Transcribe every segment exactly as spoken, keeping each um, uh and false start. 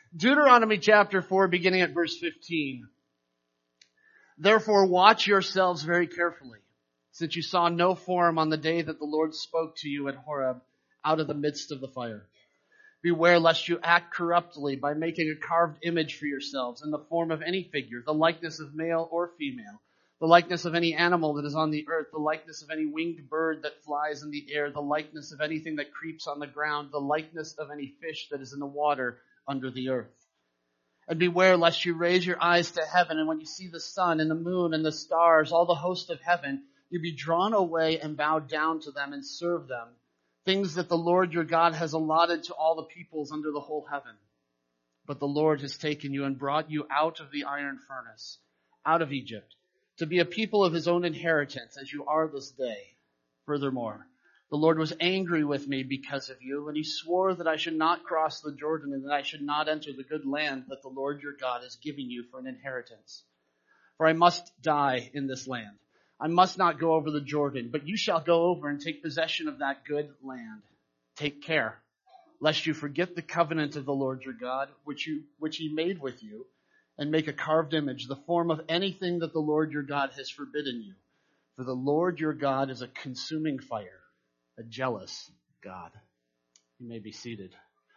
Deuteronomy chapter four, beginning at verse fifteen. Therefore watch yourselves very carefully, since you saw no form on the day that the Lord spoke to you at Horeb out of the midst of the fire. Beware lest you act corruptly by making a carved image for yourselves in the form of any figure, the likeness of male or female, the likeness of any animal that is on the earth, the likeness of any winged bird that flies in the air, the likeness of anything that creeps on the ground, the likeness of any fish that is in the water under the earth. And beware lest you raise your eyes to heaven, and when you see the sun and the moon and the stars, all the host of heaven, you be drawn away and bow down to them and serve them, things that the Lord your God has allotted to all the peoples under the whole heaven. But the Lord has taken you and brought you out of the iron furnace, out of Egypt, to be a people of his own inheritance, as you are this day. Furthermore, the Lord was angry with me because of you, and he swore that I should not cross the Jordan and that I should not enter the good land that the Lord your God is giving you for an inheritance. For I must die in this land. I must not go over the Jordan, but you shall go over and take possession of that good land. Take care, lest you forget the covenant of the Lord your God, which you, which he made with you, and make a carved image, the form of anything that the Lord your God has forbidden you. For the Lord your God is a consuming fire, a jealous God. You may be seated.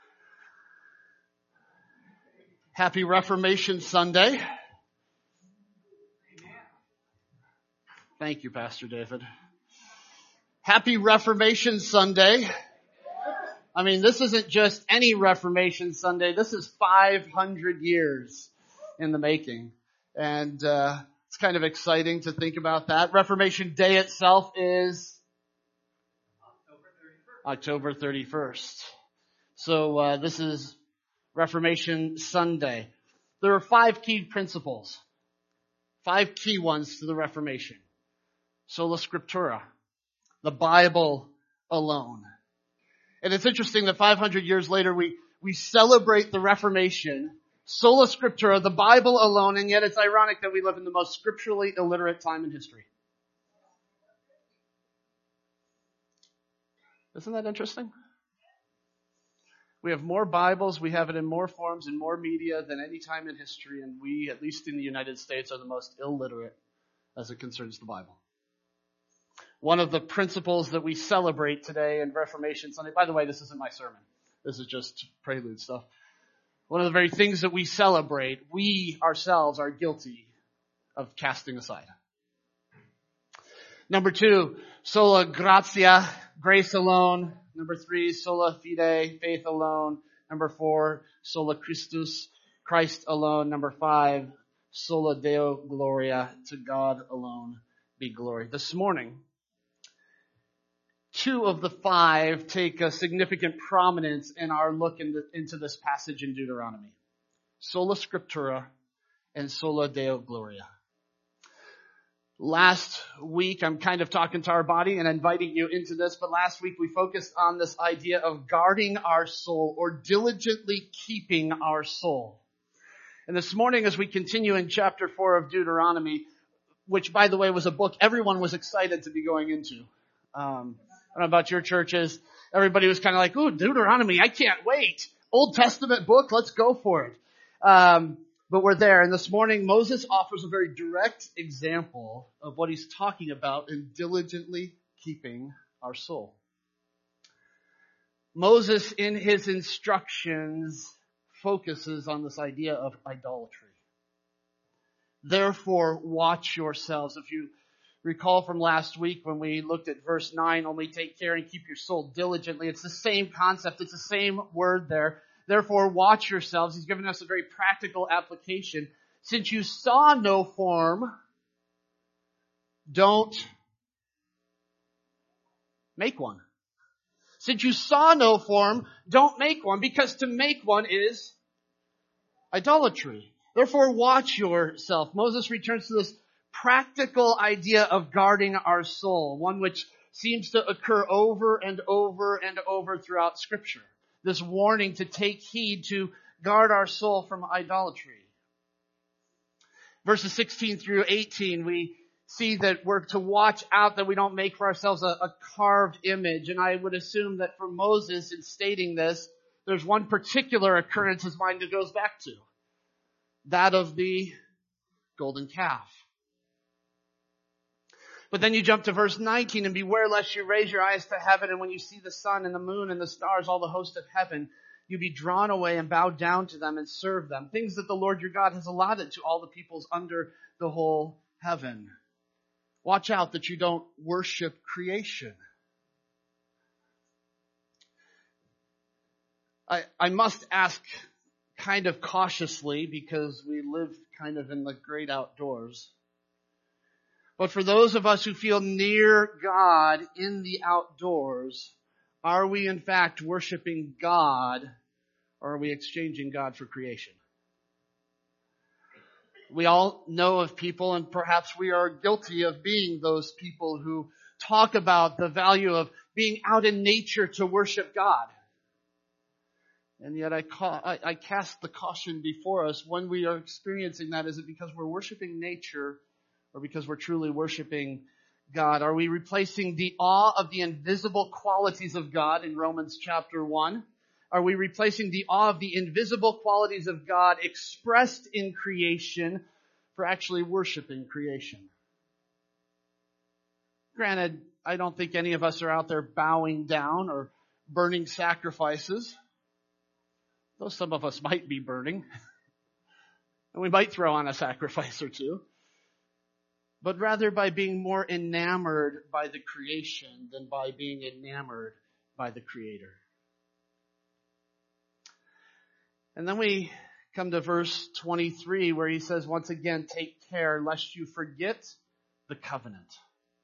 Happy Reformation Sunday. Thank you, Pastor David. Happy Reformation Sunday. I mean, this isn't just any Reformation Sunday. This is five hundred years in the making. And uh, it's kind of exciting to think about that. Reformation Day itself is October thirty-first. So uh, this is Reformation Sunday. There are five key principles, five key ones to the Reformation. Sola Scriptura, the Bible alone. And it's interesting that five hundred years later we, we celebrate the Reformation, Sola Scriptura, the Bible alone, and yet it's ironic that we live in the most scripturally illiterate time in history. Isn't that interesting? We have more Bibles, we have it in more forms and more media than any time in history, and we, at least in the United States, are the most illiterate as it concerns the Bible. One of the principles that we celebrate today in Reformation Sunday, by the way, this isn't my sermon. This is just prelude stuff. One of the very things that we celebrate, we ourselves are guilty of casting aside. Number two, sola gratia, grace alone. Number three, sola fide, faith alone. Number four, sola Christus, Christ alone. Number five, sola Deo gloria, to God alone be glory. This morning, two of the five take a significant prominence in our look into, into this passage in Deuteronomy. Sola Scriptura and sola Deo gloria. Last week, I'm kind of talking to our body and inviting you into this, but last week we focused on this idea of guarding our soul or diligently keeping our soul. And this morning as we continue in chapter four of Deuteronomy, which by the way was a book everyone was excited to be going into. Um, I don't know about your churches. Everybody was kind of like, ooh, Deuteronomy, I can't wait. Old Testament book, let's go for it. Um, but we're there. And this morning, Moses offers a very direct example of what he's talking about in diligently keeping our soul. Moses, in his instructions, focuses on this idea of idolatry. Therefore, watch yourselves. If you recall from last week when we looked at verse nine, only take care and keep your soul diligently. It's the same concept. It's the same word there. Therefore, watch yourselves. He's given us a very practical application. Since you saw no form, don't make one. Since you saw no form, don't make one, because to make one is idolatry. Therefore, watch yourself. Moses returns to this practical idea of guarding our soul, one which seems to occur over and over and over throughout Scripture. This warning to take heed to guard our soul from idolatry. Verses sixteen through eighteen, we see that we're to watch out that we don't make for ourselves a, a carved image. And I would assume that for Moses in stating this, there's one particular occurrence his mind goes back to. That of the golden calf. But then you jump to verse nineteen, and beware lest you raise your eyes to heaven, and when you see the sun and the moon and the stars, all the host of heaven, you be drawn away and bow down to them and serve them. Things that the Lord your God has allotted to all the peoples under the whole heaven. Watch out that you don't worship creation. I, I must ask kind of cautiously, because we live kind of in the great outdoors. But for those of us who feel near God in the outdoors, are we in fact worshiping God, or are we exchanging God for creation? We all know of people, and perhaps we are guilty of being those people who talk about the value of being out in nature to worship God. And yet I, ca- I, I cast the caution before us when we are experiencing that. Is it because we're worshiping nature, or because we're truly worshiping God? Are we replacing the awe of the invisible qualities of God in Romans chapter one? Are we replacing the awe of the invisible qualities of God expressed in creation for actually worshiping creation? Granted, I don't think any of us are out there bowing down or burning sacrifices. Though some of us might be burning. And we might throw on a sacrifice or two. But rather by being more enamored by the creation than by being enamored by the Creator. And then we come to verse twenty-three, where he says, once again, take care lest you forget the covenant.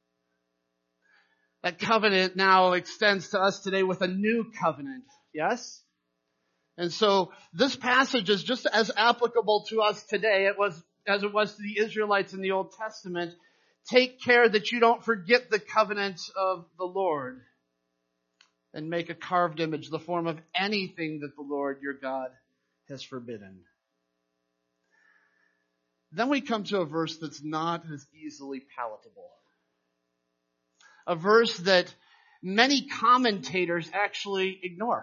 That covenant now extends to us today with a new covenant. Yes? And so this passage is just as applicable to us today. It was as it was to the Israelites in the Old Testament. Take care that you don't forget the covenant of the Lord and make a carved image, the form of anything that the Lord your God has forbidden. Then we come to a verse that's not as easily palatable. A verse that many commentators actually ignore.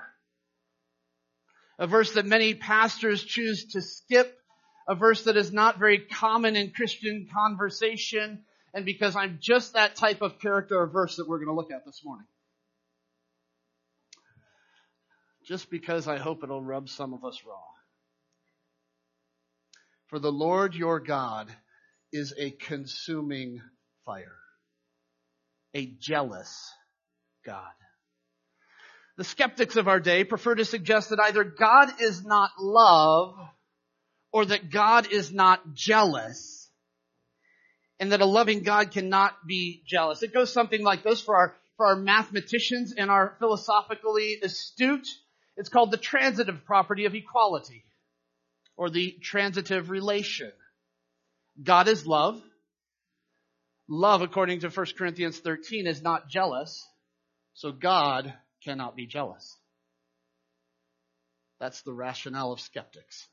A verse that many pastors choose to skip. A verse that is not very common in Christian conversation. And because I'm just that type of character, a verse that we're going to look at this morning. Just because I hope it'll rub some of us raw. For the Lord your God is a consuming fire. A jealous God. The skeptics of our day prefer to suggest that either God is not love or that God is not jealous, and that a loving God cannot be jealous. It goes something like this for our, for our mathematicians and our philosophically astute. It's called the transitive property of equality, or the transitive relation. God is love. Love, according to First Corinthians thirteen, is not jealous, so God cannot be jealous. That's the rationale of skeptics.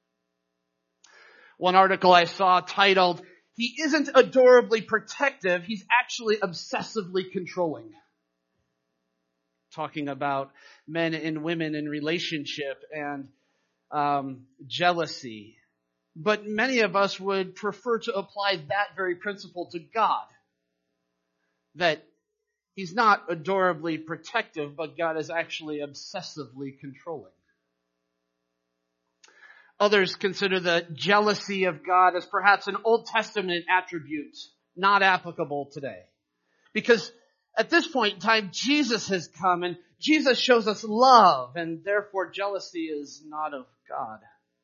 One article I saw titled, "He isn't adorably protective, he's actually obsessively controlling." Talking about men and women in relationship and um, jealousy. But many of us would prefer to apply that very principle to God. That he's not adorably protective, but God is actually obsessively controlling. Others consider the jealousy of God as perhaps an Old Testament attribute, not applicable today. Because at this point in time, Jesus has come and Jesus shows us love, and therefore jealousy is not of God.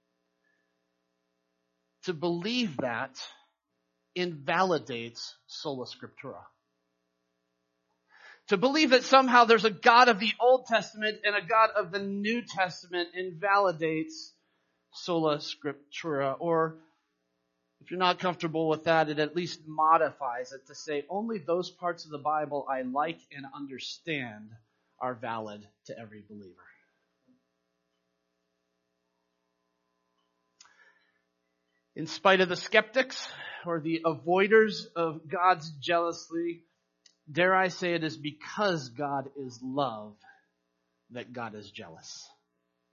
To believe that invalidates sola scriptura. To believe that somehow there's a God of the Old Testament and a God of the New Testament invalidates sola scriptura. Or if you're not comfortable with that, it at least modifies it to say only those parts of the Bible I like and understand are valid to every believer. In spite of the skeptics or the avoiders of God's jealousy, dare I say it is because God is love that God is jealous.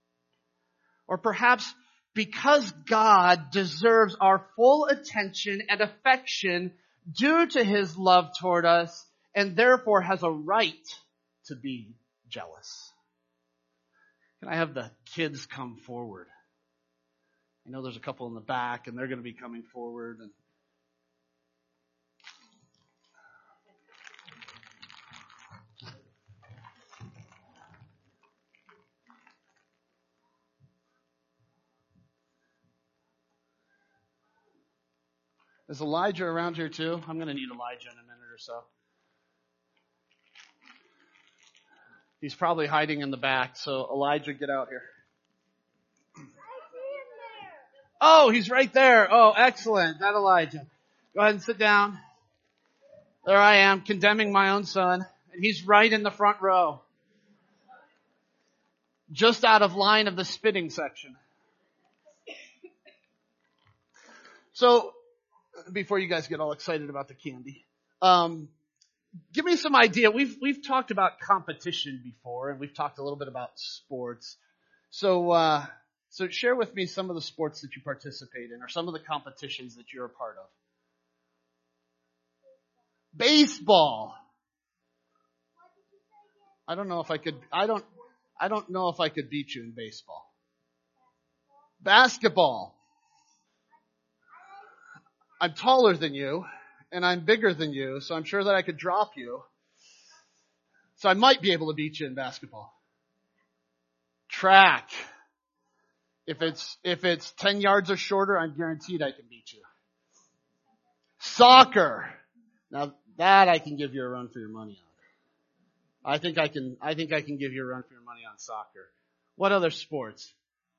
Or perhaps because God deserves our full attention and affection due to his love toward us, and therefore has a right to be jealous. Can I have the kids come forward? I know there's a couple in the back, and they're going to be coming forward. And is Elijah around here too? I'm going to need Elijah in a minute or so. He's probably hiding in the back, so Elijah, get out here. Oh, he's right there. Oh, excellent. That Elijah. Go ahead and sit down. There I am, condemning my own son, and he's right in the front row. Just out of line of the spitting section. So, before you guys get all excited about the candy, um, give me some idea. We've we've talked about competition before, and we've talked a little bit about sports. So, uh, so share with me some of the sports that you participate in, or some of the competitions that you're a part of. Baseball. I don't know if I could. I don't. I don't know if I could beat you in baseball. Basketball. I'm taller than you, and I'm bigger than you, so I'm sure that I could drop you. So I might be able to beat you in basketball. Track. If it's, if it's ten yards or shorter, I'm guaranteed I can beat you. Soccer. Now that I can give you a run for your money on. I think I can, I think I can give you a run for your money on soccer. What other sports?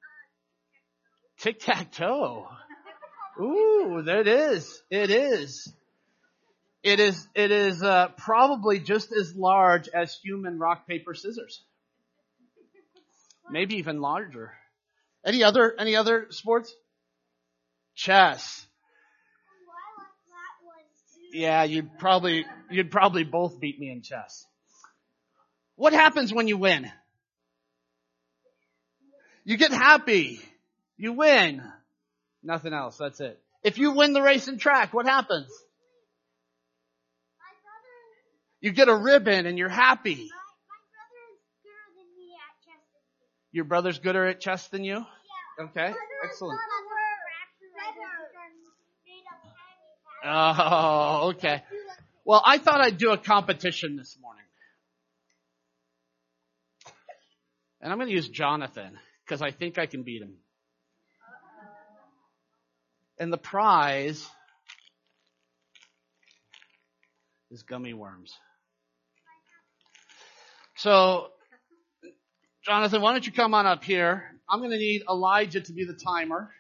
Tic-tac-toe. Ooh, there it is. It is. It is, it is, uh, probably just as large as human rock, paper, scissors. Maybe even larger. Any other, any other sports? Chess. Yeah, you'd probably, you'd probably both beat me in chess. What happens when you win? You get happy. You win. Nothing else. That's it. If you win the race in track, what happens? You get a ribbon and you're happy. Your brother's gooder at chess than you? Okay, excellent. Oh, okay. Well, I thought I'd do a competition this morning. And I'm going to use Jonathan because I think I can beat him. And the prize is gummy worms. So, Jonathan, why don't you come on up here? I'm going to need Elijah to be the timer.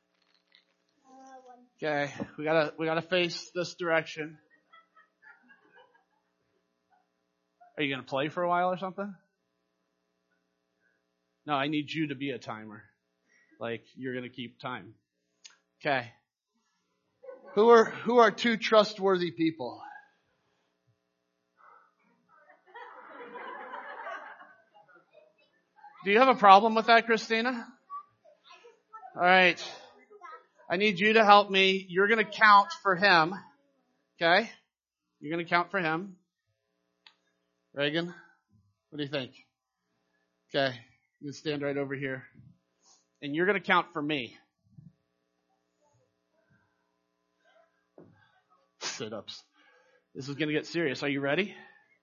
Okay, we gotta we gotta face this direction. Are you gonna play for a while or something? No, I need you to be a timer. Like you're gonna keep time. Okay. Who are who are two trustworthy people? Do you have a problem with that, Christina? All right. I need you to help me. You're going to count for him. Okay? You're going to count for him. Reagan, what do you think? Okay. You can stand right over here. And you're going to count for me. Sit-ups. This is going to get serious. Are you ready?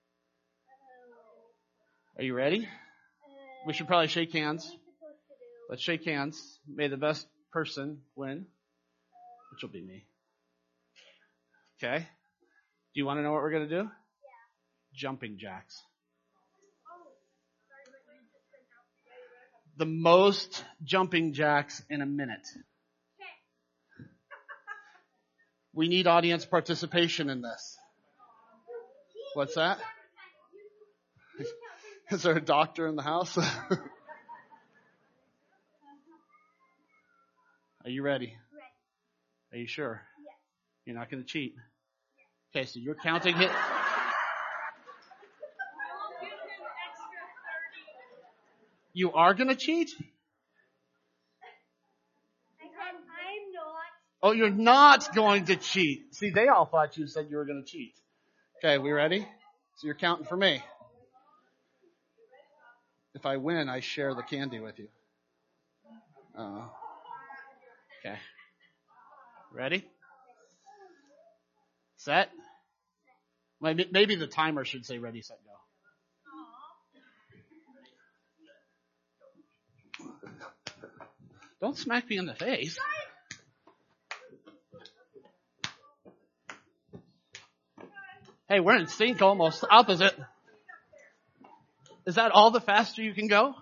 Are you ready? We should probably shake hands. Let's shake hands. May the best person win, which will be me. Okay? Do you want to know what we're going to do? Yeah. Jumping jacks. The most jumping jacks in a minute. We need audience participation in this. What's that? Is there a doctor in the house? Are you ready? Ready. Are you sure? Yes. You're not going to cheat? Yes. Okay, so you're counting it. You are going to cheat? Oh, you're not going to cheat. See, they all thought you said you were going to cheat. Okay, we ready? So you're counting for me. If I win, I share the candy with you. Uh, okay. Ready? Set? Maybe, maybe the timer should say ready, set, go. Don't smack me in the face. Hey, we're in sync almost. Opposite. Is that all the faster you can go?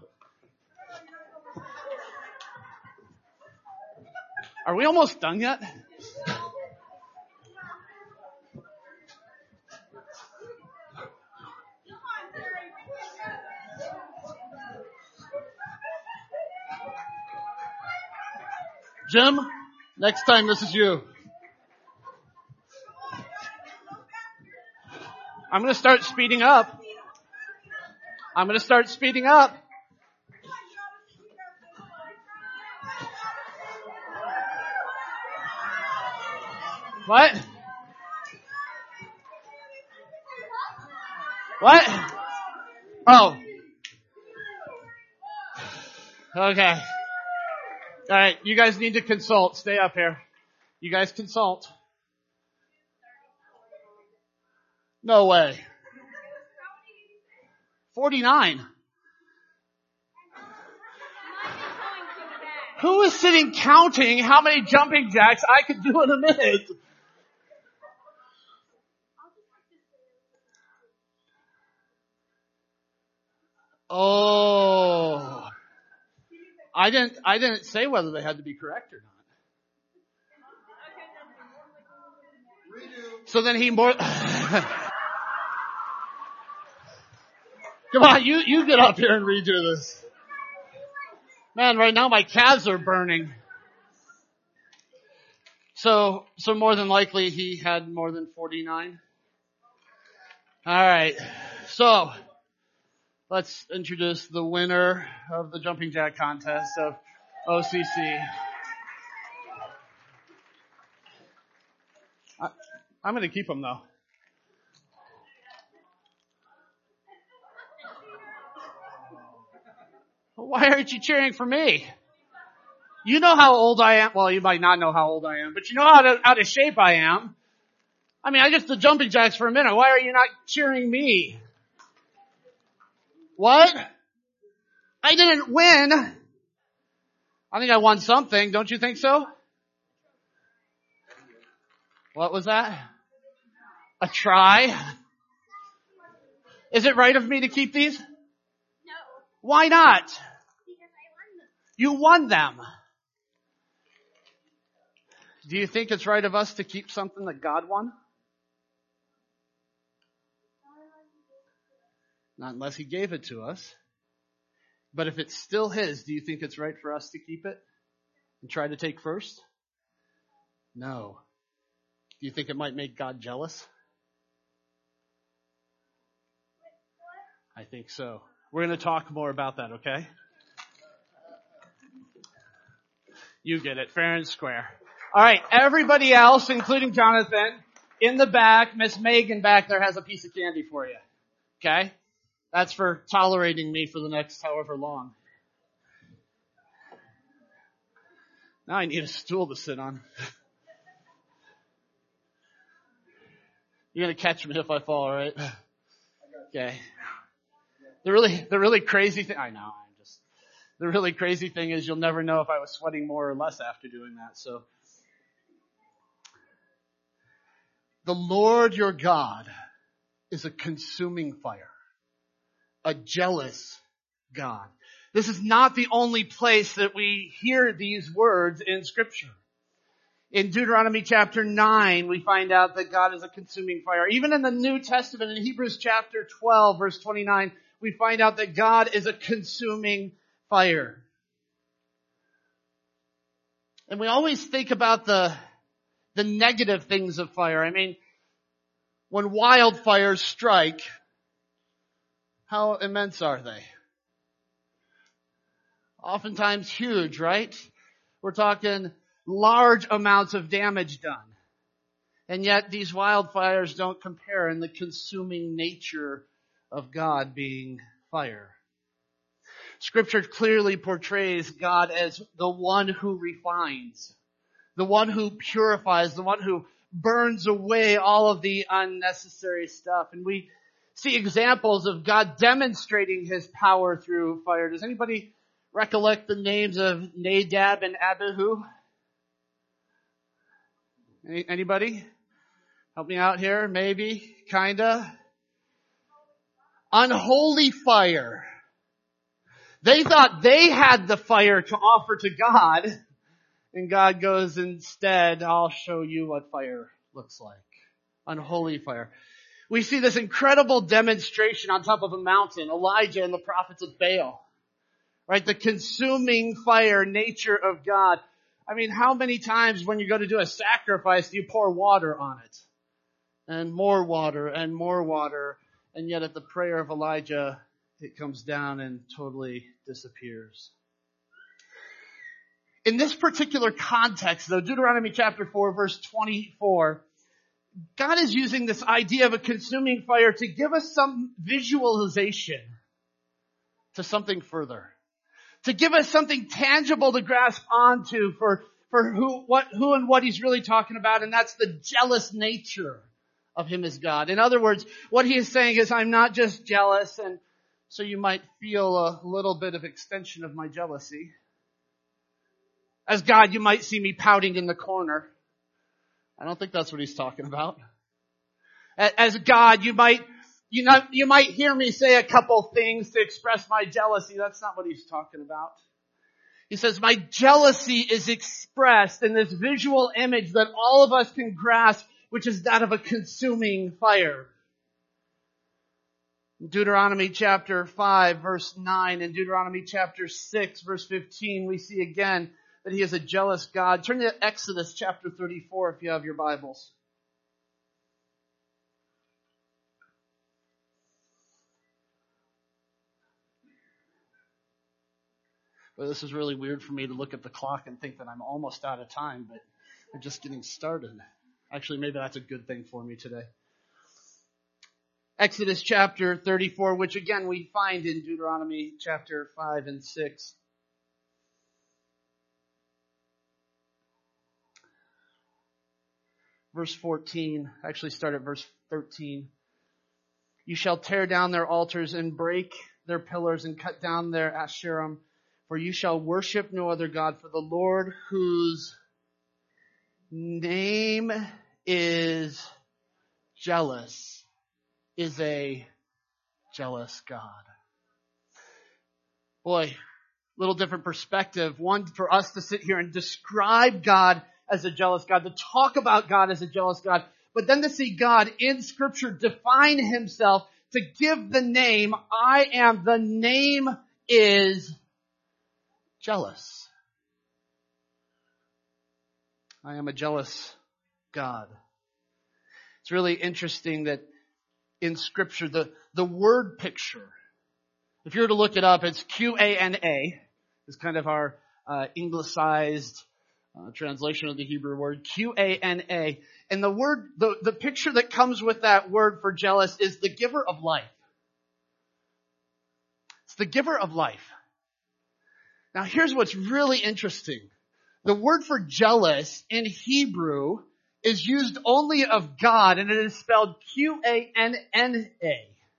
Are we almost done yet? Jim, next time this is you. I'm going to start speeding up. I'm going to start speeding up. What? What? Oh. Okay. All right, you guys need to consult. Stay up here. You guys consult. No way. forty-nine. Who is sitting counting how many jumping jacks I could do in a minute? Oh. I didn't, I didn't say whether they had to be correct or not. So then he more, come on, you, you get up here and redo this. Man, right now my calves are burning. So, so more than likely he had more than forty-nine. Alright. So, let's introduce the winner of the jumping jack contest of O C C. I, I'm going to keep him though. Why aren't you cheering for me? You know how old I am. Well, you might not know how old I am, but you know how to, out of shape I am. I mean, I just did jumping jacks for a minute. Why are you not cheering me? What? I didn't win. I think I won something. Don't you think so? What was that? A try? Is it right of me to keep these? No. Why not? Because I won them. You won them. Do you think it's right of us to keep something that God won? Not unless he gave it to us. But if it's still his, do you think it's right for us to keep it and try to take first? No. Do you think it might make God jealous? I think so. We're going to talk more about that, okay? You get it, fair and square. All right, everybody else, including Jonathan, in the back, Miss Megan back there has a piece of candy for you. Okay? That's for tolerating me for the next however long. Now I need a stool to sit on. You're going to catch me if I fall, right? Okay. The really, the really crazy thing, I know, I'm just, the really crazy thing is you'll never know if I was sweating more or less after doing that, so. The Lord your God is a consuming fire, a jealous God. This is not the only place that we hear these words in Scripture. In Deuteronomy chapter nine, we find out that God is a consuming fire. Even in the New Testament, in Hebrews chapter twelve, verse twenty-nine, we find out that God is a consuming fire. And we always think about the, the negative things of fire. I mean, when wildfires strike, how immense are they? Oftentimes huge, right? We're talking large amounts of damage done. And yet these wildfires don't compare in the consuming nature of God being fire. Scripture clearly portrays God as the one who refines, the one who purifies, the one who burns away all of the unnecessary stuff. And we see examples of God demonstrating his power through fire. Does anybody recollect the names of Nadab and Abihu? Any, anybody? Help me out here, maybe, kinda. Unholy fire. They thought they had the fire to offer to God, and God goes instead, I'll show you what fire looks like. Unholy fire. We see this incredible demonstration on top of a mountain, Elijah and the prophets of Baal. Right? The consuming fire nature of God. I mean, how many times when you go to do a sacrifice do you pour water on it? And more water and more water. And yet at the prayer of Elijah, it comes down and totally disappears. In this particular context, though, Deuteronomy chapter four, verse twenty-four, God is using this idea of a consuming fire to give us some visualization to something further. To give us something tangible to grasp onto for, for who, what, who and what he's really talking about, and that's the jealous nature of him as God. In other words, what he is saying is, I'm not just jealous, and so you might feel a little bit of extension of my jealousy. As God, you might see me pouting in the corner. I don't think that's what he's talking about. As God, you might, you know, you might hear me say a couple things to express my jealousy. That's not what he's talking about. He says, my jealousy is expressed in this visual image that all of us can grasp, which is that of a consuming fire. In Deuteronomy chapter five, verse nine, and Deuteronomy chapter six, verse fifteen, we see again that he is a jealous God. Turn to Exodus chapter thirty-four if you have your Bibles. Well, this is really weird for me to look at the clock and think that I'm almost out of time, but we're just getting started. Actually, maybe that's a good thing for me today. Exodus chapter thirty-four, which again we find in Deuteronomy chapter five and six. Verse fourteen, actually start at verse thirteen. You shall tear down their altars and break their pillars and cut down their Asherim, for you shall worship no other God, for the Lord whose name is jealous is a jealous God. Boy, little different perspective. One, for us to sit here and describe God as a jealous God, to talk about God as a jealous God, but then to see God in Scripture define himself, to give the name, I am, the name is jealous. I am a jealous God. It's really interesting that in Scripture, the, the word picture, if you were to look it up, it's Q A N A, is kind of our uh, anglicized uh, translation of the Hebrew word, Q A N A. And the word, the, the picture that comes with that word for jealous is the giver of life. It's the giver of life. Now here's what's really interesting. The word for jealous in Hebrew is used only of God, and it is spelled Q A N N A.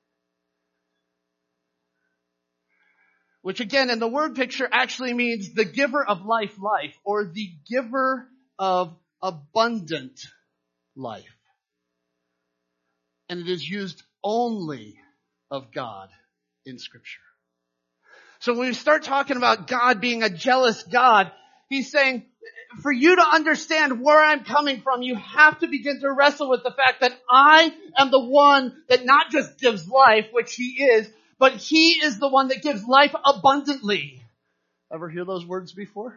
Which again, in the word picture actually means the giver of life, life, or the giver of abundant life. And it is used only of God in Scripture. So when we start talking about God being a jealous God, he's saying, for you to understand where I'm coming from, you have to begin to wrestle with the fact that I am the one that not just gives life, which he is, but he is the one that gives life abundantly. Ever hear those words before?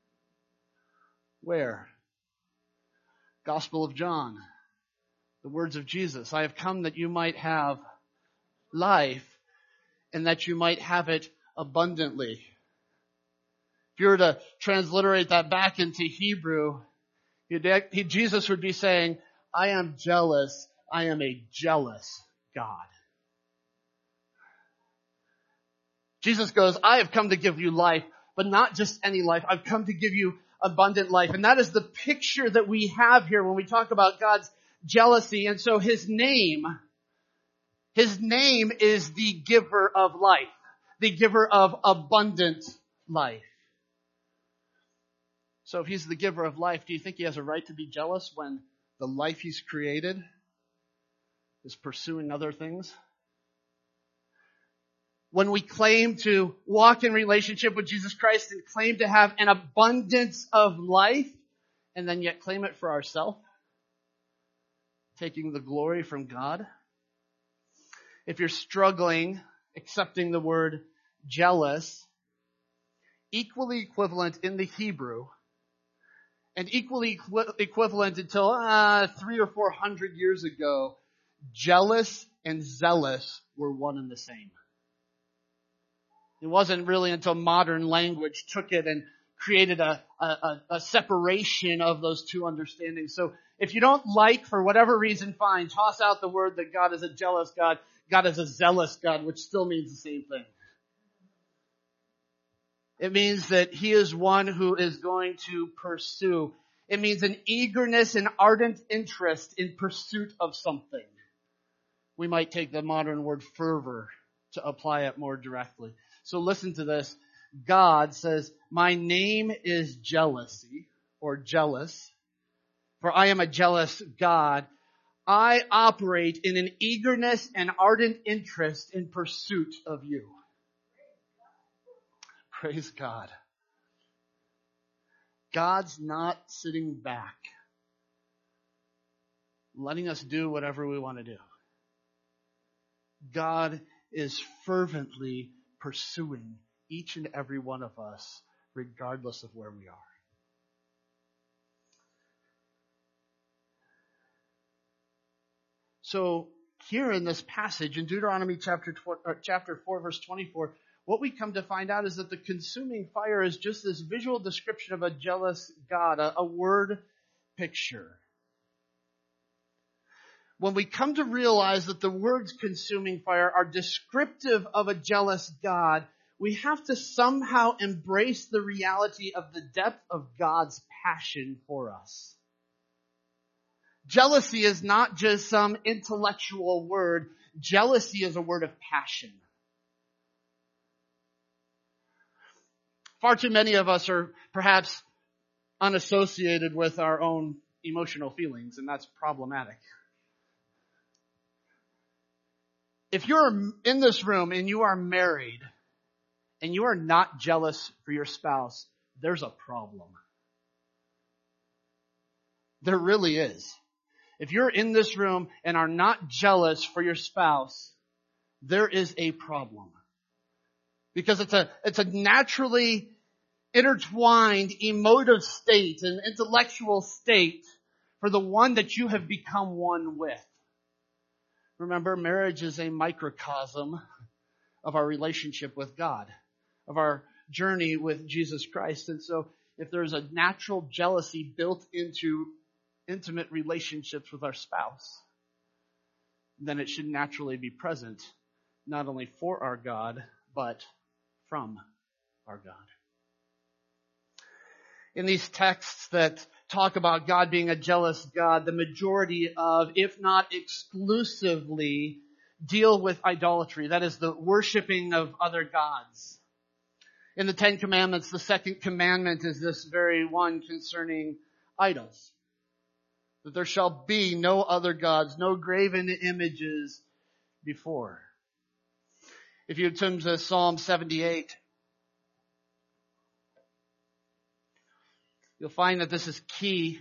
Where? Gospel of John. The words of Jesus. I have come that you might have life and that you might have it abundantly. If you were to transliterate that back into Hebrew, he'd, he, Jesus would be saying, I am jealous. I am a jealous God. Jesus goes, I have come to give you life, but not just any life. I've come to give you abundant life. And that is the picture that we have here when we talk about God's jealousy. And so his name, his name is the giver of life, the giver of abundant life. So if he's the giver of life, do you think he has a right to be jealous when the life he's created is pursuing other things? When we claim to walk in relationship with Jesus Christ and claim to have an abundance of life, and then yet claim it for ourselves, taking the glory from God. If you're struggling accepting the word jealous, equally equivalent in the Hebrew, and equally equi- equivalent until uh, three or four hundred years ago, jealous and zealous were one and the same. It wasn't really until modern language took it and created a, a, a separation of those two understandings. So if you don't like, for whatever reason, fine, toss out the word that God is a jealous God. God is a zealous God, which still means the same thing. It means that he is one who is going to pursue. It means an eagerness and ardent interest in pursuit of something. We might take the modern word fervor to apply it more directly. So listen to this. God says, my name is jealousy or jealous, for I am a jealous God. I operate in an eagerness and ardent interest in pursuit of you. Praise God. God's not sitting back, letting us do whatever we want to do. God is fervently pursuing each and every one of us, regardless of where we are. So here in this passage in Deuteronomy chapter tw- or chapter four, verse twenty-four, what we come to find out is that the consuming fire is just this visual description of a jealous God, a, a word picture. When we come to realize that the words consuming fire are descriptive of a jealous God, we have to somehow embrace the reality of the depth of God's passion for us. Jealousy is not just some intellectual word. Jealousy is a word of passion. Far too many of us are perhaps unassociated with our own emotional feelings, and that's problematic. If you're in this room and you are married and you are not jealous for your spouse, there's a problem. There really is. If you're in this room and are not jealous for your spouse, there is a problem. Because it's a, it's a naturally intertwined emotive state, an intellectual state for the one that you have become one with. Remember, marriage is a microcosm of our relationship with God, of our journey with Jesus Christ. And so if there's a natural jealousy built into intimate relationships with our spouse, then it should naturally be present, not only for our God, but from our God. In these texts that talk about God being a jealous God, the majority of, if not exclusively, deal with idolatry. That is the worshiping of other gods. In the Ten Commandments, the second commandment is this very one concerning idols. That there shall be no other gods, no graven images before. If you turn to Psalm seventy-eight, you'll find that this is key.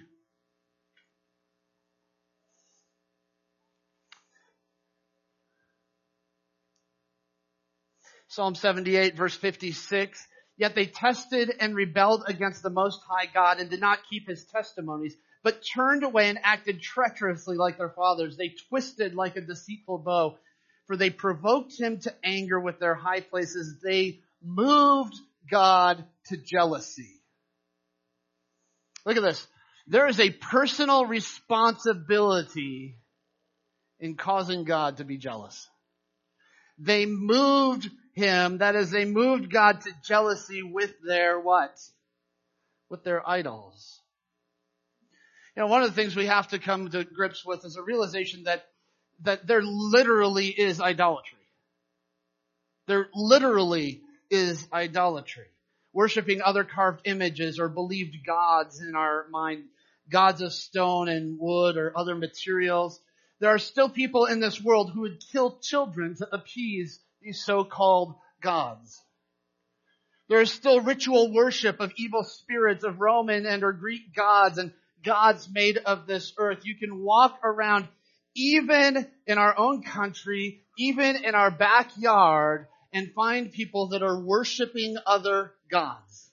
Psalm seventy-eight, verse fifty-six. Yet they tested and rebelled against the Most High God and did not keep his testimonies, but turned away and acted treacherously like their fathers. They twisted like a deceitful bow, for they provoked him to anger with their high places. They moved God to jealousy. Look at this. There is a personal responsibility in causing God to be jealous. They moved him, that is, they moved God to jealousy with their what? With their idols. You know, one of the things we have to come to grips with is a realization that, that there literally is idolatry. There literally is idolatry. Worshipping other carved images or believed gods in our mind, gods of stone and wood or other materials. There are still people in this world who would kill children to appease these so-called gods. There is still ritual worship of evil spirits, of Roman and or Greek gods and gods made of this earth. You can walk around even in our own country, even in our backyard, and find people that are worshiping other gods.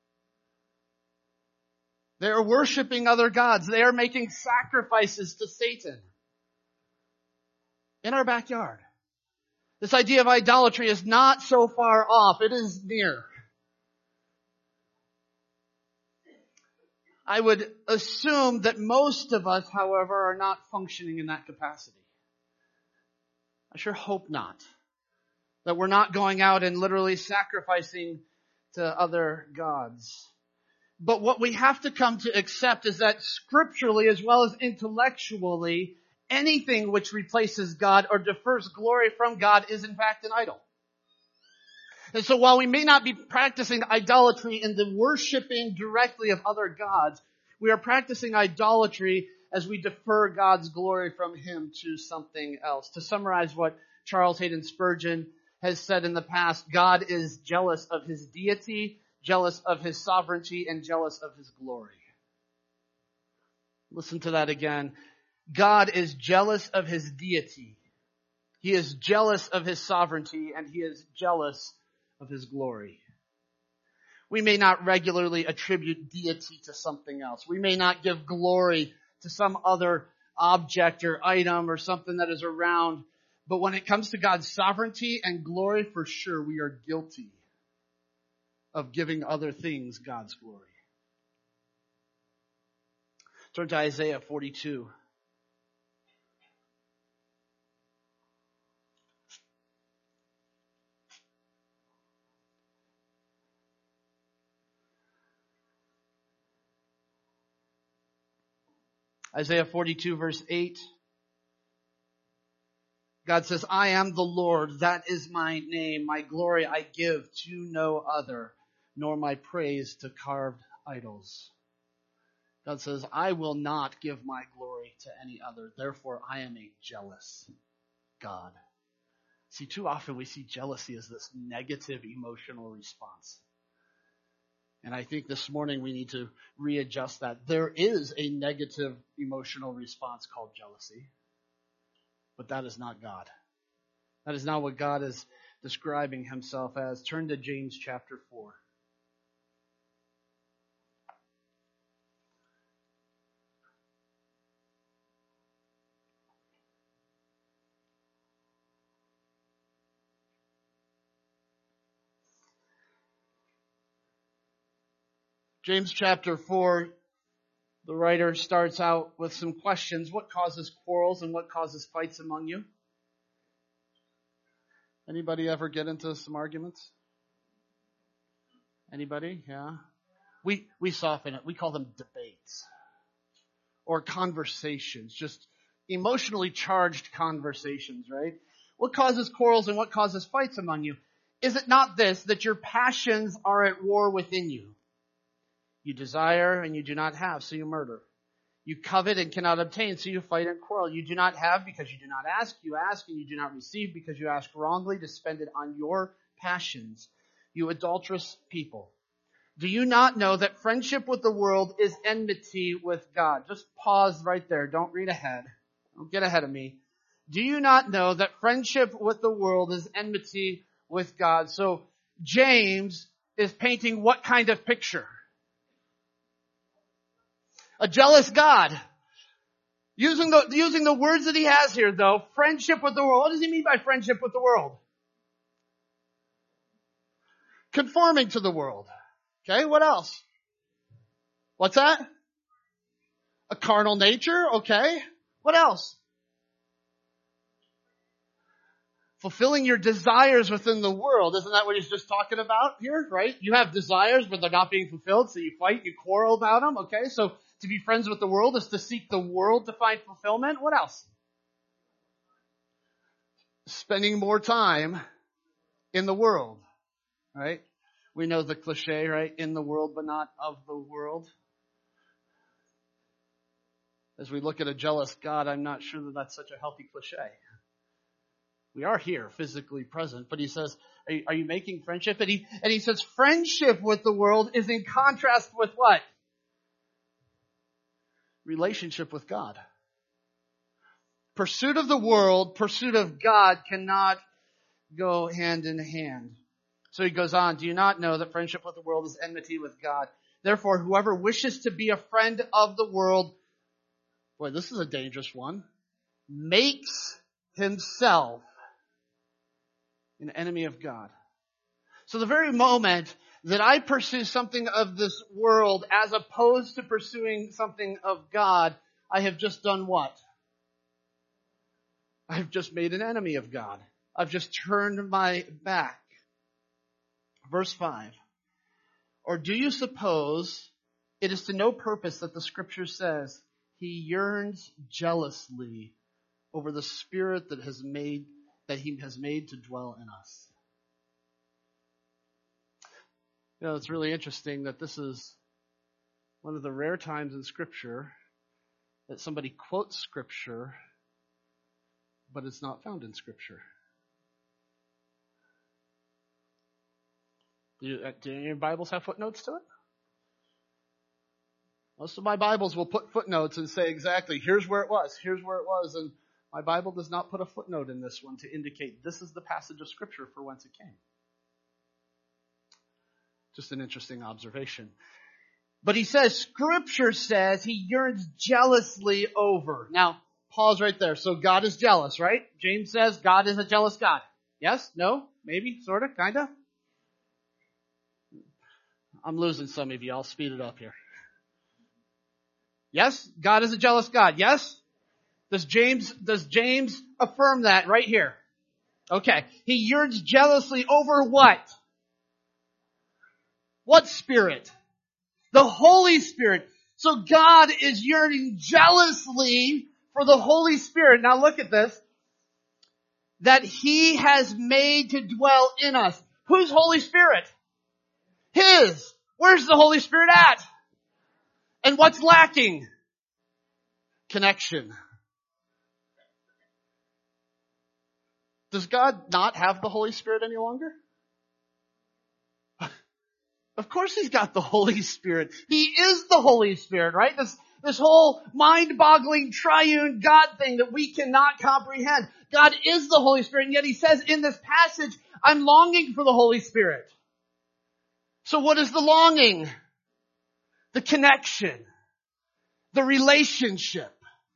They are worshiping other gods. They are making sacrifices to Satan in our backyard. This idea of idolatry is not so far off. It is near. I would assume that most of us, however, are not functioning in that capacity. I sure hope not. That we're not going out and literally sacrificing to other gods. But what we have to come to accept is that scripturally as well as intellectually, anything which replaces God or defers glory from God is in fact an idol. And so while we may not be practicing idolatry in the worshiping directly of other gods, we are practicing idolatry as we defer God's glory from Him to something else. To summarize what Charles Hayden Spurgeon has said in the past, God is jealous of His deity, jealous of His sovereignty, and jealous of His glory. Listen to that again. God is jealous of His deity. He is jealous of His sovereignty, and He is jealous of His glory. We may not regularly attribute deity to something else. We may not give glory to some other object or item or something that is around. But when it comes to God's sovereignty and glory, for sure we are guilty of giving other things God's glory. Turn to Isaiah forty-two. Isaiah forty-two verse eight. God says, I am the Lord, that is my name. My glory I give to no other, nor my praise to carved idols. God says, I will not give my glory to any other. Therefore, I am a jealous God. See, too often we see jealousy as this negative emotional response. And I think this morning we need to readjust that. There is a negative emotional response called jealousy. But that is not God. That is not what God is describing Himself as. Turn to James chapter four. James chapter four, the writer starts out with some questions. What causes quarrels and what causes fights among you? Anybody ever get into some arguments? Anybody? Yeah. We, we soften it. We call them debates or conversations, just emotionally charged conversations, right? What causes quarrels and what causes fights among you? Is it not this, that your passions are at war within you? You desire and you do not have, so you murder. You covet and cannot obtain, so you fight and quarrel. You do not have because you do not ask. You ask and you do not receive because you ask wrongly to spend it on your passions. You adulterous people. Do you not know that friendship with the world is enmity with God? Just pause right there. Don't read ahead. Don't get ahead of me. Do you not know that friendship with the world is enmity with God? So James is painting what kind of picture? A jealous God. Using the, using the words that he has here though, friendship with the world. What does he mean by friendship with the world? Conforming to the world. Okay, what else? What's that? A carnal nature, okay. What else? Fulfilling your desires within the world. Isn't that what he's just talking about here, right? You have desires, but they're not being fulfilled, so you fight, you quarrel about them, okay? So to be friends with the world is to seek the world to find fulfillment. What else? Spending more time in the world, right? We know the cliche, right? In the world, but not of the world. As we look at a jealous God, I'm not sure that that's such a healthy cliche. We are here, physically present, but he says, are you, are you making friendship? And he, and he says, friendship with the world is in contrast with what? Relationship with God. Pursuit of the world, pursuit of God cannot go hand in hand. So he goes on, do you not know that friendship with the world is enmity with God? Therefore, whoever wishes to be a friend of the world, boy, this is a dangerous one, makes himself an enemy of God. So the very moment that I pursue something of this world as opposed to pursuing something of God, I have just done what? I've just made an enemy of God. I've just turned my back. Verse five. Or do you suppose it is to no purpose that the scripture says he yearns jealously over the spirit that has made that he has made to dwell in us? You know, it's really interesting that this is one of the rare times in Scripture that somebody quotes Scripture, but it's not found in Scripture. Do, you, do any of your Bibles have footnotes to it? Most of my Bibles will put footnotes and say exactly, here's where it was, here's where it was, and my Bible does not put a footnote in this one to indicate this is the passage of Scripture for whence it came. Just an interesting observation. But he says, Scripture says he yearns jealously over. Now, pause right there. So God is jealous, right? James says God is a jealous God. Yes? No? Maybe? Sort of? Kind of? I'm losing some of you. I'll speed it up here. Yes? God is a jealous God. Yes? Does James, does James affirm that right here? Okay. He yearns jealously over what? What Spirit? The Holy Spirit. So God is yearning jealously for the Holy Spirit. Now look at this. That He has made to dwell in us. Whose Holy Spirit? His. Where's the Holy Spirit at? And what's lacking? Connection. Does God not have the Holy Spirit any longer? Of course He's got the Holy Spirit. He is the Holy Spirit, right? This, this whole mind-boggling triune God thing that we cannot comprehend. God is the Holy Spirit, and yet He says in this passage, I'm longing for the Holy Spirit. So what is the longing? The connection. The relationship.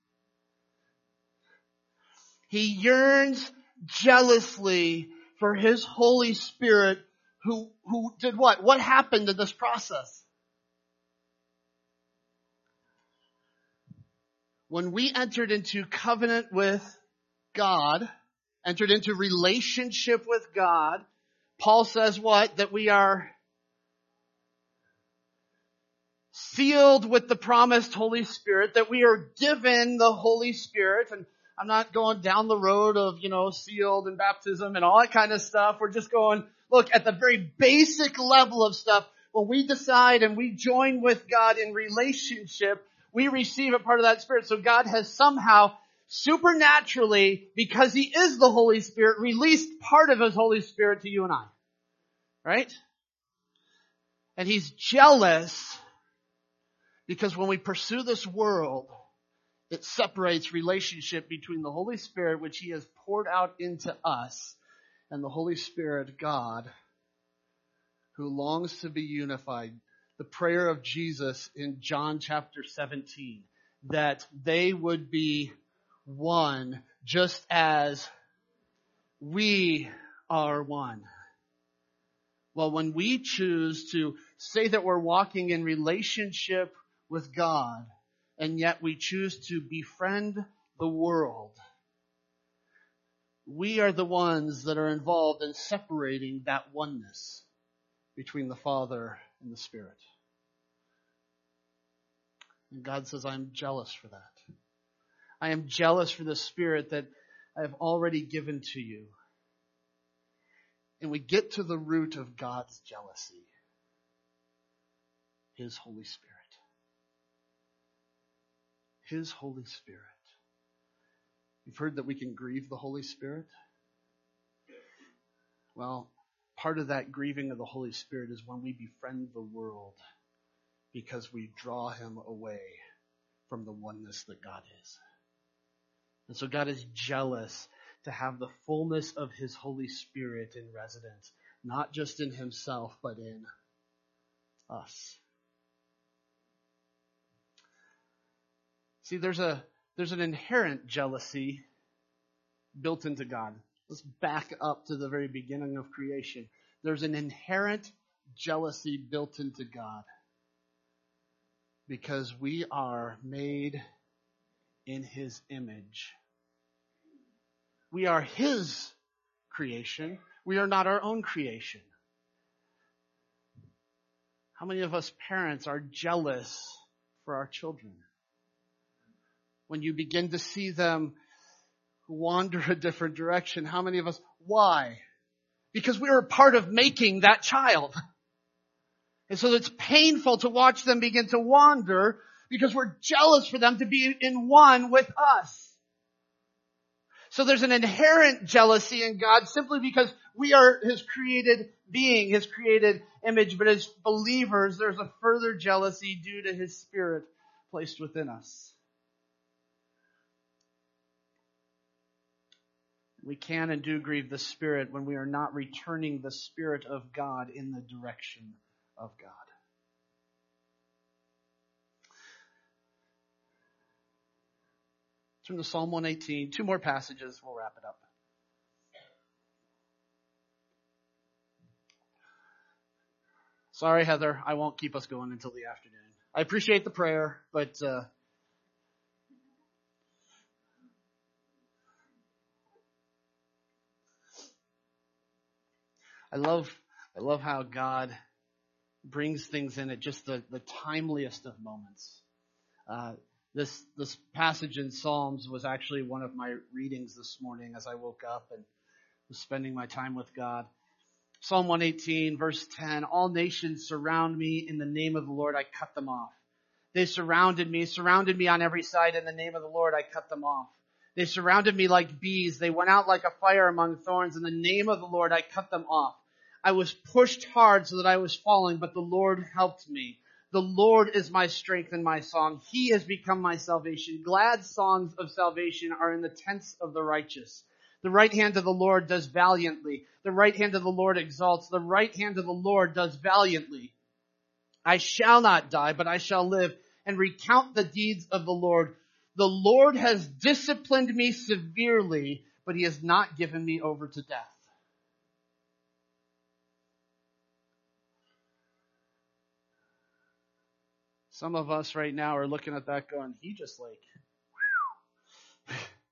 He yearns jealously for His Holy Spirit who, who did what? What happened in this process? When we entered into covenant with God, entered into relationship with God, Paul says what? That we are sealed with the promised Holy Spirit, that we are given the Holy Spirit. And I'm not going down the road of, you know, sealed and baptism and all that kind of stuff. We're just going, look, at the very basic level of stuff, when we decide and we join with God in relationship, we receive a part of that Spirit. So God has somehow supernaturally, because He is the Holy Spirit, released part of His Holy Spirit to you and I. Right? And He's jealous because when we pursue this world, it separates relationship between the Holy Spirit, which He has poured out into us, and the Holy Spirit, God, who longs to be unified. The prayer of Jesus in John chapter seventeen, that they would be one just as we are one. Well, when we choose to say that we're walking in relationship with God, and yet we choose to befriend the world, we are the ones that are involved in separating that oneness between the Father and the Spirit. And God says, I'm jealous for that. I am jealous for the Spirit that I have already given to you. And we get to the root of God's jealousy. His Holy Spirit. His Holy Spirit. You've heard that we can grieve the Holy Spirit? Well, part of that grieving of the Holy Spirit is when we befriend the world because we draw him away from the oneness that God is. And so God is jealous to have the fullness of his Holy Spirit in residence, not just in himself, but in us. See, there's a there's an inherent jealousy built into God. Let's back up to the very beginning of creation. There's an inherent jealousy built into God because we are made in his image. We are his creation. We are not our own creation. How many of us parents are jealous for our children? When you begin to see them wander a different direction, how many of us, why? Because we were a part of making that child. And so it's painful to watch them begin to wander because we're jealous for them to be in one with us. So there's an inherent jealousy in God simply because we are his created being, his created image. But as believers, there's a further jealousy due to his Spirit placed within us. We can and do grieve the Spirit when we are not returning the Spirit of God in the direction of God. Turn to Psalm one eighteen. Two more passages. We'll wrap it up. Sorry, Heather. I won't keep us going until the afternoon. I appreciate the prayer, but uh, I love I love how God brings things in at just the, the timeliest of moments. Uh, this this passage in Psalms was actually one of my readings this morning as I woke up and was spending my time with God. Psalm one eighteen, verse ten, all nations surround me. In the name of the Lord, I cut them off. They surrounded me, surrounded me on every side. In the name of the Lord, I cut them off. They surrounded me like bees. They went out like a fire among thorns. In the name of the Lord, I cut them off. I was pushed hard so that I was falling, but the Lord helped me. The Lord is my strength and my song. He has become my salvation. Glad songs of salvation are in the tents of the righteous. The right hand of the Lord does valiantly. The right hand of the Lord exalts. The right hand of the Lord does valiantly. I shall not die, but I shall live and recount the deeds of the Lord. The Lord has disciplined me severely, but he has not given me over to death. Some of us right now are looking at that going, he just like, whew.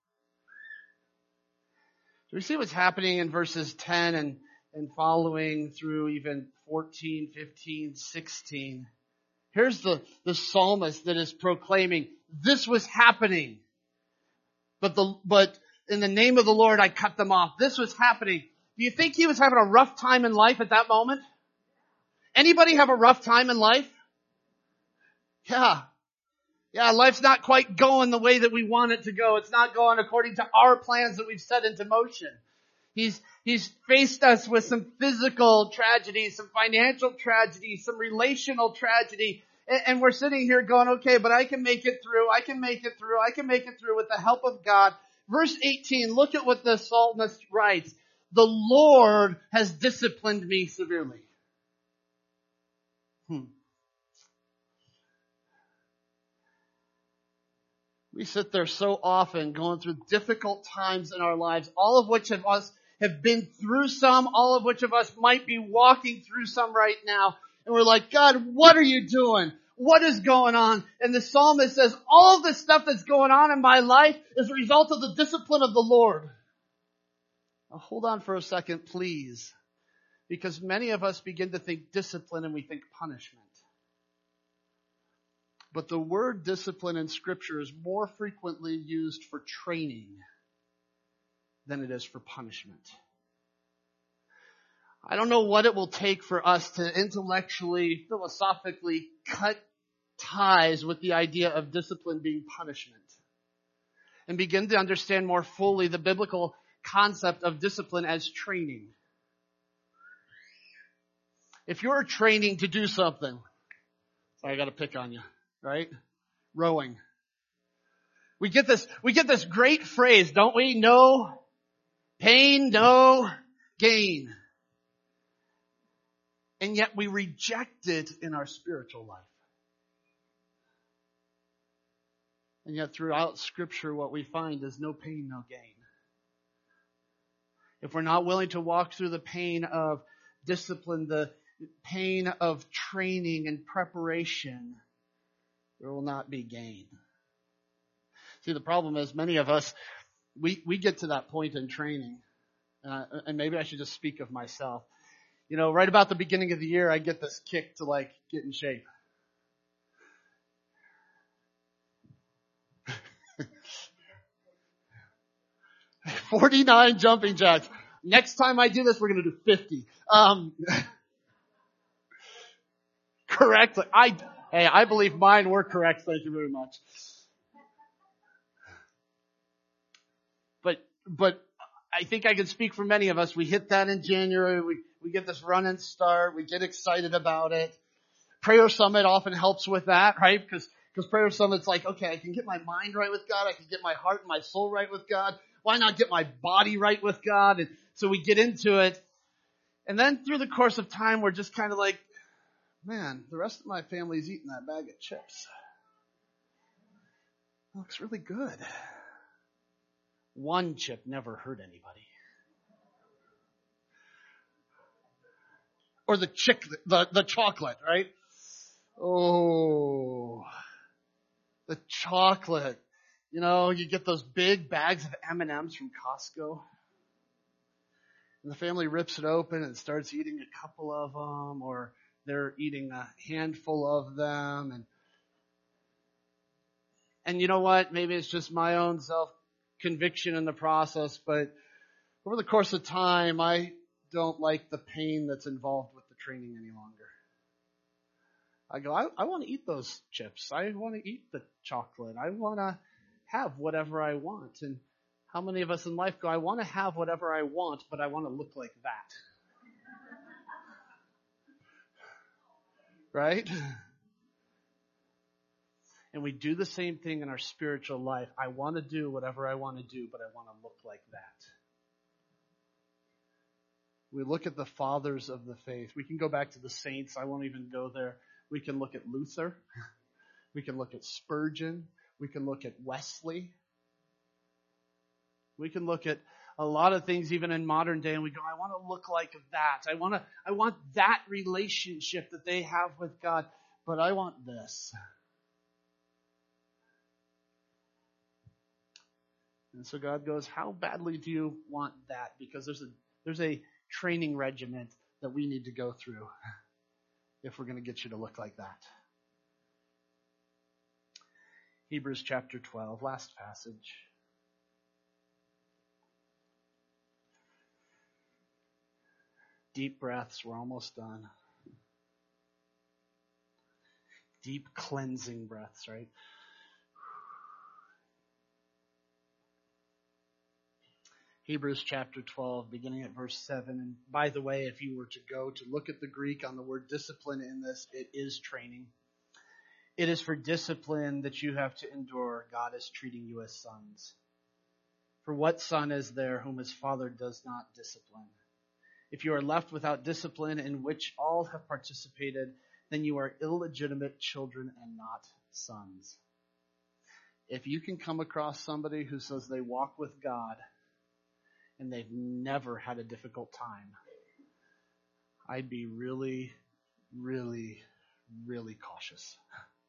Do we see what's happening in verses ten and, and following through even fourteen, fifteen, sixteen? Here's the, the psalmist that is proclaiming, this was happening. But the, but in the name of the Lord, I cut them off. This was happening. Do you think he was having a rough time in life at that moment? Anybody have a rough time in life? Yeah. Yeah, life's not quite going the way that we want it to go. It's not going according to our plans that we've set into motion. He's, he's faced us with some physical tragedy, some financial tragedy, some relational tragedy. And, and we're sitting here going, okay, but I can make it through. I can make it through. I can make it through with the help of God. Verse eighteen, look at what the psalmist writes. The Lord has disciplined me severely. Hmm. We sit there so often going through difficult times in our lives, all of which have us have been through some, all of which of us might be walking through some right now. And we're like, God, what are you doing? What is going on? And the psalmist says, all of this stuff that's going on in my life is a result of the discipline of the Lord. Now hold on for a second, please. Because many of us begin to think discipline and we think punishment. But the word discipline in Scripture is more frequently used for training than it is for punishment. I don't know what it will take for us to intellectually, philosophically cut ties with the idea of discipline being punishment and begin to understand more fully the biblical concept of discipline as training. If you're training to do something, sorry, I got to pick on you, right? Rowing. We get this, we get this great phrase, don't we? No pain, no gain. And yet we reject it in our spiritual life. And yet throughout Scripture what we find is no pain, no gain. If we're not willing to walk through the pain of discipline, the pain of training and preparation, there will not be gain. See, the problem is many of us, we, we get to that point in training. Uh, and maybe I should just speak of myself. You know, right about the beginning of the year, I get this kick to like get in shape. forty-nine jumping jacks. Next time I do this, we're going to do fifty. Um, correct. I, hey, I believe mine were correct. Thank you very much. But, but I think I can speak for many of us. We hit that in January. We, we get this run and start. We get excited about it. Prayer Summit often helps with that, right? Because, because Prayer Summit's like, okay, I can get my mind right with God. I can get my heart and my soul right with God. Why not get my body right with God? And so we get into it. And then through the course of time, we're just kind of like, man, the rest of my family's eating that bag of chips. It looks really good. One chip never hurt anybody. Or the chick, the, the chocolate, right? Oh, the chocolate. You know, you get those big bags of M and M's from Costco. And the family rips it open and starts eating a couple of them, or they're eating a handful of them. And, and you know what? Maybe it's just my own self-conviction in the process, but over the course of time, I don't like the pain that's involved with the training any longer. I go, I, I want to eat those chips. I want to eat the chocolate. I want to have whatever I want. And how many of us in life go, I want to have whatever I want, but I want to look like that. Right? And we do the same thing in our spiritual life. I want to do whatever I want to do, but I want to look like that. We look at the fathers of the faith. We can go back to the saints. I won't even go there. We can look at Luther. We can look at Spurgeon. We can look at Wesley. We can look at a lot of things even in modern day and we go, I want to look like that. I want to, I want that relationship that they have with God, but I want this. And so God goes, how badly do you want that? Because there's a, there's a training regiment that we need to go through if we're going to get you to look like that. Hebrews chapter twelve, last passage. Deep breaths, we're almost done. Deep cleansing breaths, right? Hebrews chapter twelve, beginning at verse seven. And by the way, if you were to go to look at the Greek on the word discipline in this, it is training. It is for discipline that you have to endure. God is treating you as sons. For what son is there whom his father does not discipline? If you are left without discipline in which all have participated, then you are illegitimate children and not sons. If you can come across somebody who says they walk with God, and they've never had a difficult time, I'd be really, really, really cautious.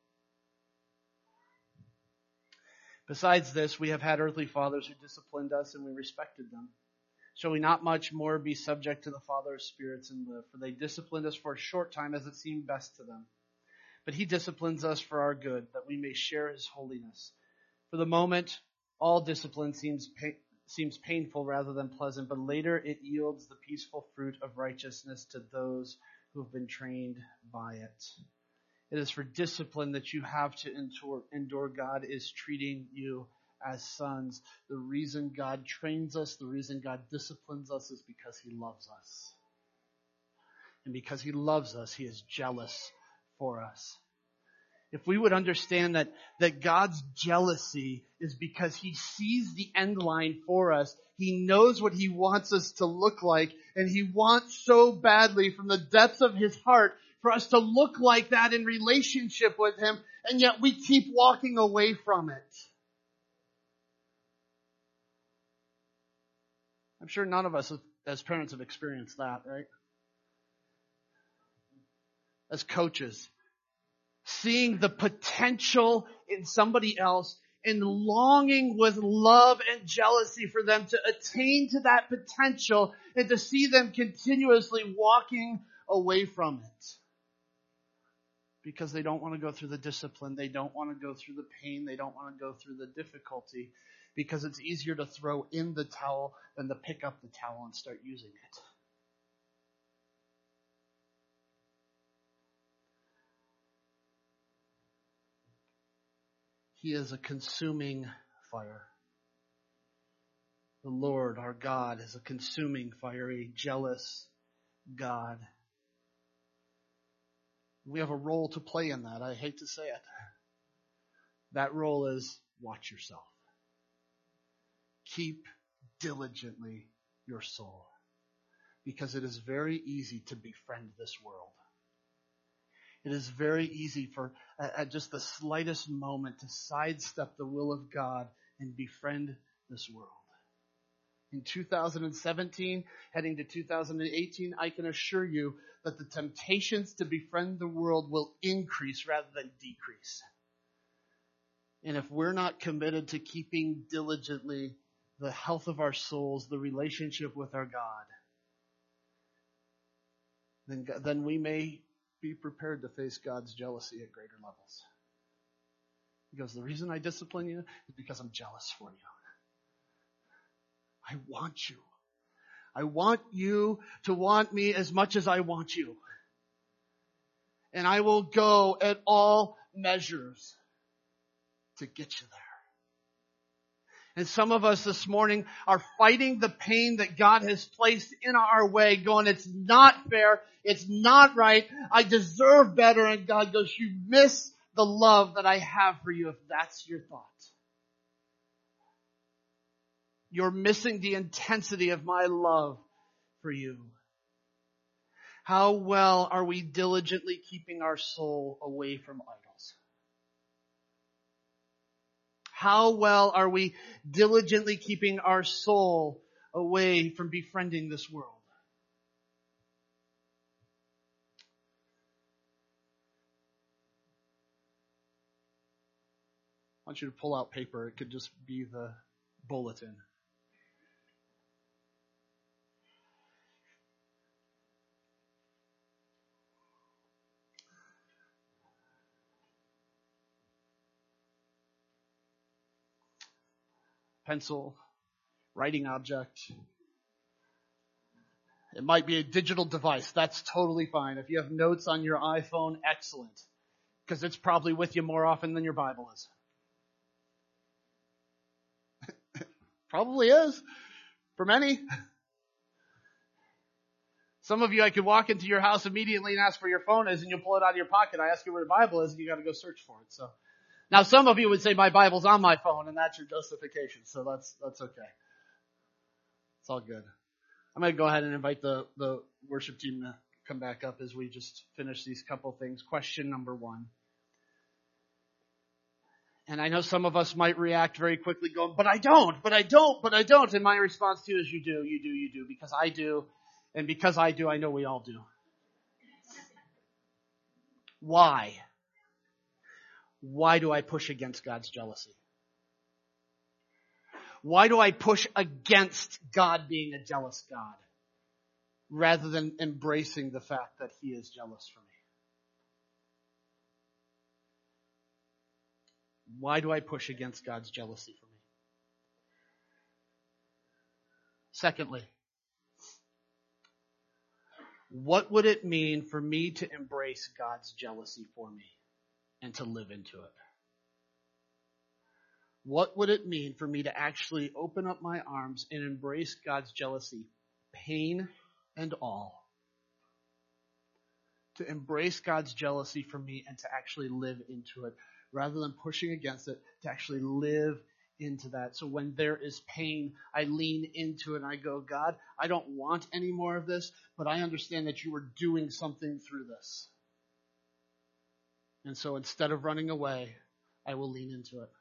Besides this, we have had earthly fathers who disciplined us, and we respected them. Shall we not much more be subject to the Father of spirits and live? For they disciplined us for a short time as it seemed best to them. But he disciplines us for our good, that we may share his holiness. For the moment, all discipline seems pa- seems painful rather than pleasant, but later it yields the peaceful fruit of righteousness to those who have been trained by it. It is for discipline that you have to endure. endure. God is treating you as sons. The reason God trains us, the reason God disciplines us is because he loves us. And because he loves us, he is jealous for us. If we would understand that, that God's jealousy is because he sees the end line for us, he knows what he wants us to look like, and he wants so badly from the depths of his heart for us to look like that in relationship with him, and yet we keep walking away from it. I'm sure none of us as parents have experienced that, right? As coaches, seeing the potential in somebody else and longing with love and jealousy for them to attain to that potential and to see them continuously walking away from it. Because they don't want to go through the discipline. They don't want to go through the pain. They don't want to go through the difficulty. Because it's easier to throw in the towel than to pick up the towel and start using it. He is a consuming fire. The Lord, our God, is a consuming fire, a jealous God. We have a role to play in that. I hate to say it. That role is watch yourself. Keep diligently your soul. Because it is very easy to befriend this world. It is very easy for, at just the slightest moment, to sidestep the will of God and befriend this world. In two thousand seventeen, heading to two thousand eighteen, I can assure you that the temptations to befriend the world will increase rather than decrease. And if we're not committed to keeping diligently the health of our souls, the relationship with our God, then, then we may be prepared to face God's jealousy at greater levels. Because the reason I discipline you is because I'm jealous for you. I want you. I want you to want me as much as I want you. And I will go at all measures to get you there. And some of us this morning are fighting the pain that God has placed in our way, going, it's not fair, it's not right, I deserve better. And God goes, you miss the love that I have for you if that's your thought. You're missing the intensity of my love for you. How well are we diligently keeping our soul away from idols? How well are we diligently keeping our soul away from befriending this world? I want you to pull out paper. It could just be the bulletin. Pencil, writing object. It might be a digital device. That's totally fine. If you have notes on your iPhone, excellent. Because it's probably with you more often than your Bible is. Probably is. For many. Some of you, I could walk into your house immediately and ask where your phone is, and you'll pull it out of your pocket. I ask you where the Bible is, and you got to go search for it. So, now some of you would say my Bible's on my phone, and that's your justification. So that's that's okay. It's all good. I'm going to go ahead and invite the the worship team to come back up as we just finish these couple things. Question number one: And I know some of us might react very quickly going, but I don't, but I don't, but I don't. And my response to you is you do, you do, you do, because I do. And because I do, I know we all do. Why? Why do I push against God's jealousy? Why do I push against God being a jealous God rather than embracing the fact that He is jealous for me? Why do I push against God's jealousy for me? Secondly, what would it mean for me to embrace God's jealousy for me and to live into it? What would it mean for me to actually open up my arms and embrace God's jealousy, pain and all? To embrace God's jealousy for me and to actually live into it, rather than pushing against it, to actually live into that. So when there is pain, I lean into it and I go, God, I don't want any more of this, but I understand that you are doing something through this. And so instead of running away, I will lean into it.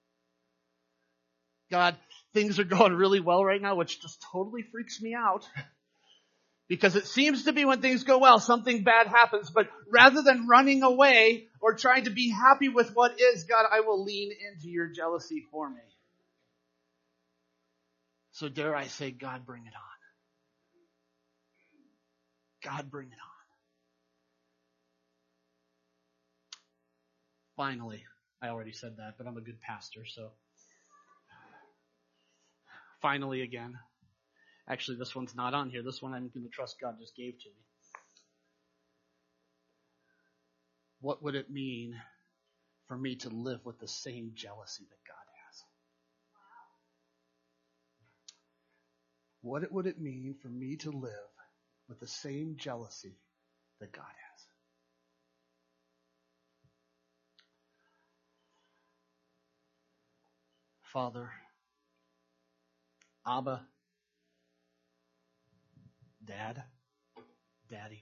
God, things are going really well right now, which just totally freaks me out. Because it seems to be when things go well, something bad happens. But rather than running away or trying to be happy with what is, God, I will lean into your jealousy for me. So dare I say, God, bring it on. God, bring it on. Finally, I already said that, but I'm a good pastor, so. Finally again. Actually, this one's not on here. This one I'm going to trust God just gave to me. What would it mean for me to live with the same jealousy that God has? What would it mean for me to live with the same jealousy that God has? Father, Abba, Dad, Daddy.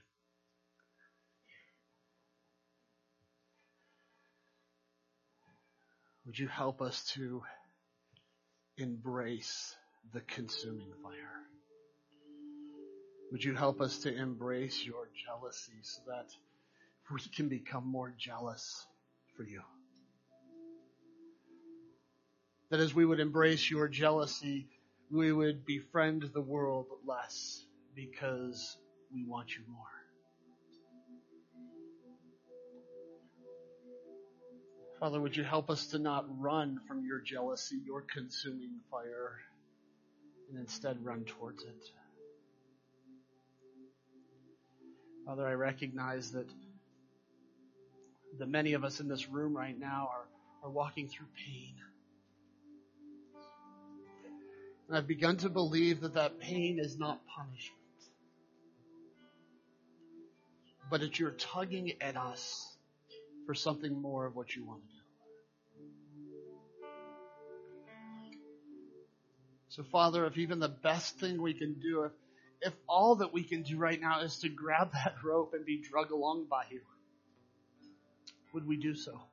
Would you help us to embrace the consuming fire? Would you help us to embrace your jealousy so that we can become more jealous for you? That as we would embrace your jealousy, we would befriend the world less because we want you more. Father, would you help us to not run from your jealousy, your consuming fire, and instead run towards it? Father, I recognize that the many of us in this room right now are, are walking through pain. And I've begun to believe that that pain is not punishment, but that you're tugging at us for something more of what you want to do. So, Father, if even the best thing we can do, if, if all that we can do right now is to grab that rope and be dragged along by you, would we do so?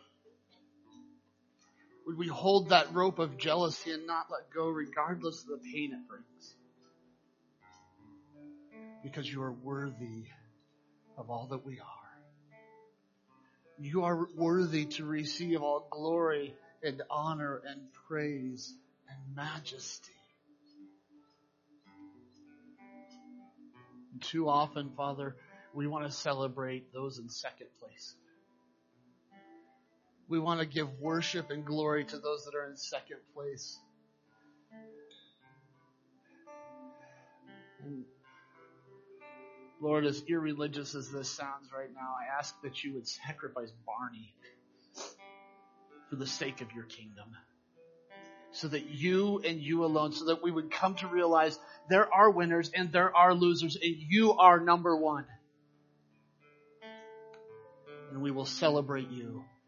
Would we hold that rope of jealousy and not let go regardless of the pain it brings? Because you are worthy of all that we are. You are worthy to receive all glory and honor and praise and majesty. And too often, Father, we want to celebrate those in second place. We want to give worship and glory to those that are in second place. And Lord, as irreligious as this sounds right now, I ask that you would sacrifice Barney for the sake of your kingdom. So that you and you alone, so that we would come to realize there are winners and there are losers, and you are number one. And we will celebrate you